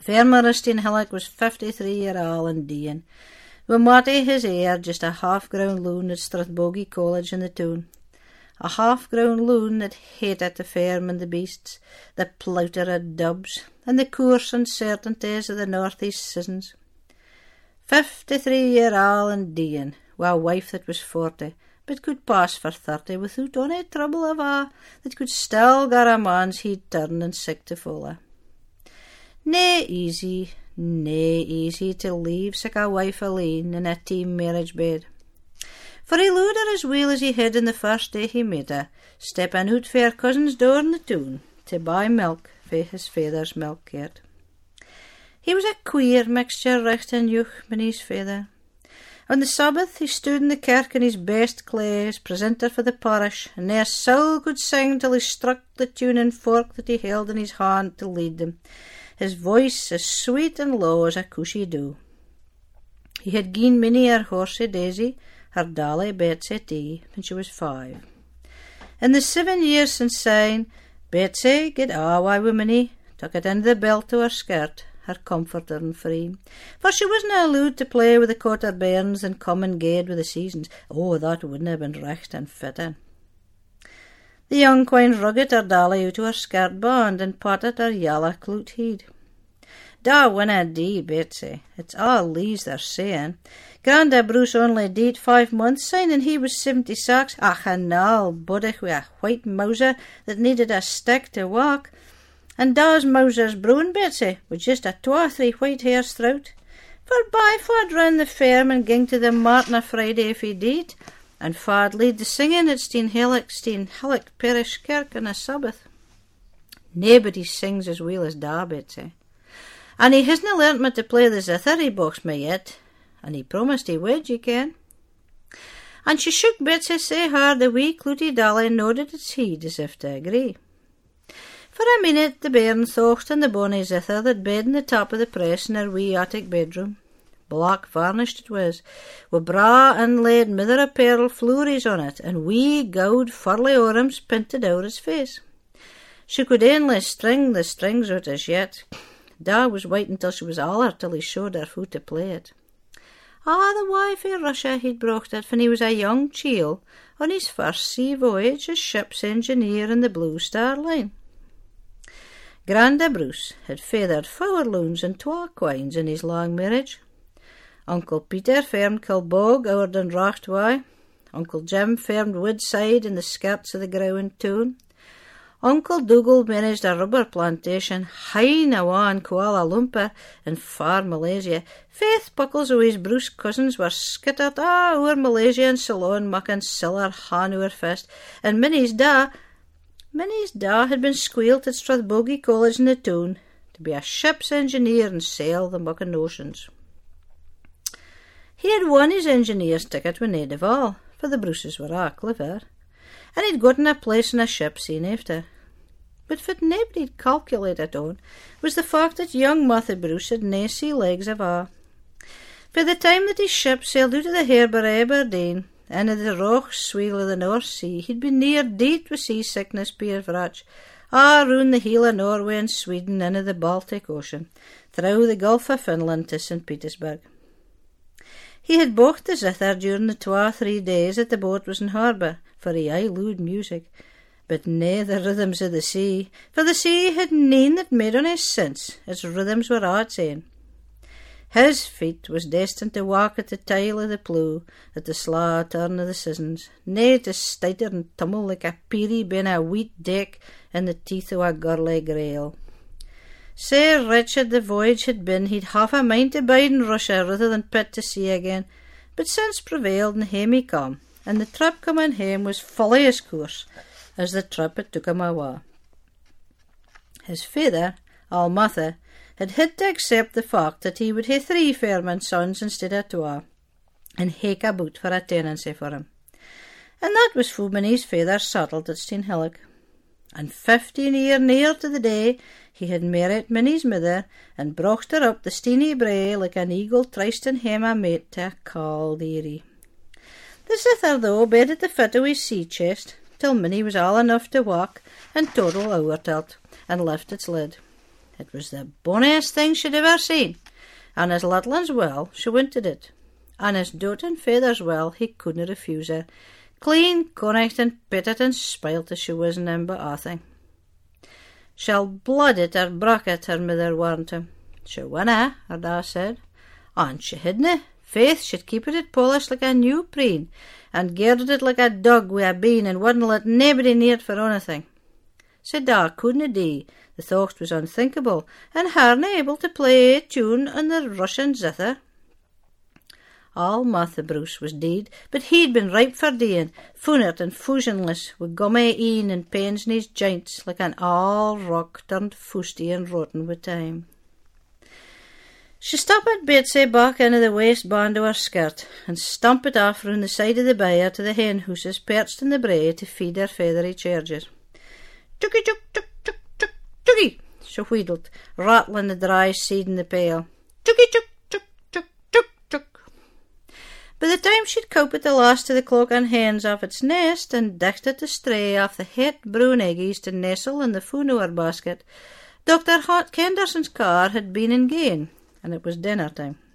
Farmer Steen Hillock was 53 year old and dean. We Marty his heir just a half-grown loon at Strathbogie College in the town. A half-grown loon that hated the farm and the beasts, the plouter of dubs, and the coarse uncertainties of the north-east seasons. 53 year old and dean, wi' a wife that was 40, but could pass for 30 without ony trouble of a that could still gar a man's he'd turn and sick to follow. Nae easy to leave sic a wife alone in a team marriage bed. For he lood her as well as he had in the first day he met her, stepping out for her cousin's door in the town to buy milk for his father's milk cart. He was a queer mixture, recht and youth, menie's father. On the Sabbath he stood in the kirk in his best claes, presenter for the parish, and ne'er soul could sing till he struck the tuning fork that he held in his hand to lead them, his voice as sweet and low as a cushy dew. He had gien Minnie her horsey Daisy, her dolly Betsy T, when she was 5. In the 7 years since syne, Betsy get awa wi Minnie, took it into the belt to her skirt, her comforter and free, for she wasn't allowed to play with the cotter bairns and come and gaed with the seasons. Oh, that wouldn't have been recht and fitting. The young queen rugged her dolly out to her skirt band and potted her yalla clout heed. Da winna dee, Betsy, it's all lees they're saying. Granda Bruce only deed 5 months syne, and he was 76. Ach, an old buddick wi' a white mouser that needed a stick to walk. And da's Mouser's brown, Betsy, with just a 2 or 3 white hairs throughout. For by fa'd round the farm and ging to the martin a Friday if he did, and fa'd lead the singing at Steen Hillock Parish Kirk on a Sabbath. Naebody sings as well as da, Betsy. And he hasna learnt me to play the zither he boxed me yet, and he promised he would, ye ken. And she shook Betsy sae hard the wee clouty dolly nodded its heed as if to agree. For a minute the bairn thocht on the bonny zither that bed in the top of the press in her wee attic bedroom. Black varnished it was, with braw inlaid mother of pearl floories on it, and wee goud furly orams pinted out his face. She could only string the strings out as yet. Da was waiting till she was aller till he showed her how to play it. The wife of Russia he'd brocht it when he was a young chiel on his first sea voyage as ship's engineer in the Blue Star Line. Granda Bruce had feathered 4 loons and 2 quines in his long marriage. Uncle Peter farmed Kilbog over than Rachtwy. Uncle Jim farmed Woodside in the skirts of the growing town. Uncle Dougal managed a rubber plantation high awa in Kuala Lumpur in far Malaysia. Faith buckles o' his Bruce cousins were skittered o'er Malaysia and Ceylon mucking siller han oor fist, and Minnie's da had been squealed at Strathbogie College in the town to be a ship's engineer and sail the mucking oceans. He had won his engineer's ticket with nae of all, for the Bruces were a clever, and he'd gotten a place in a ship soon after. But what naebody'd calculated on was the fact that young Martha Bruce had nae sea legs of a. By the time that his ship sailed out of the harbour of Aberdeen, and in the rough swell of the North Sea, he'd been near dead with seasickness peer vrach, round the heel of Norway and Sweden into the Baltic Ocean, through the Gulf of Finland to St. Petersburg. He had bocht the zither during the 2 or 3 days that the boat was in harbour, for he aye lood music, but nae the rhythms of the sea, for the sea had nane that made on his since, its rhythms were a' its ain. His feet was destined to walk at the tail of the plough, at the slaw turn of the seasons, nae to stuiter and tumble like a peerie ben a wheat deck in the teeth of a gurly grail. Sae wretched the voyage had been, he'd half a mind to bide in Russia rather than put to sea again, but sense prevailed and hame he come, and the trip coming hame was fully as course as the trip it took him awa. His father, Almatha, had to accept the fact that he would hae 3 farming sons instead of 2, and hake about for a tenancy for him. And that was fu Minnie's father settled at Steen Hillock. And 15 year near to the day he had married Minnie's mother and brocht her up the Steenie Brae like an eagle tryst in hame a mate to a cauld eerie. The zither, though, bedded the fit o' his sea chest till Minnie was all enough to walk and toddle owertilt and lift its lid. It was the bonniest thing she'd ever seen, and as little as well she wanted it, and as doting feyther's well he couldn't refuse her. Clean connacht and pitted and spilt as she wasn't in but athing. She'll blood it or brock it, her mother warned him. She winna, her da said, and she hadna. Faith, she'd keep it polished like a new preen, and girded it like a dog wi' a bean, and wouldn't let naebody near it for onything. Said da couldna dee, the thocht was unthinkable, and herna able to play a tune on the Russian zither. All Martha Bruce was deed, but he'd been ripe for deeing, foonert and fusionless, wi' gummy een and pains in his joints, like an all rock turned fusty and rotten wi' time. She stopped Betsy back into the waistband of her skirt, and stamped off round the side of the byre to the hen houses perched in the brae to feed her feathery chargers. Tookie, took, took, took, took, tookie, she wheedled, rattling the dry seed in the pail. Tookie, took, took, took, took, took. By the time she'd coped the last of the cloak and hens off its nest, and dichted it to stray off the het brown eggies to nestle in the foon of her basket, Dr. Hot Kenderson's car had been in gain, and it was dinner time.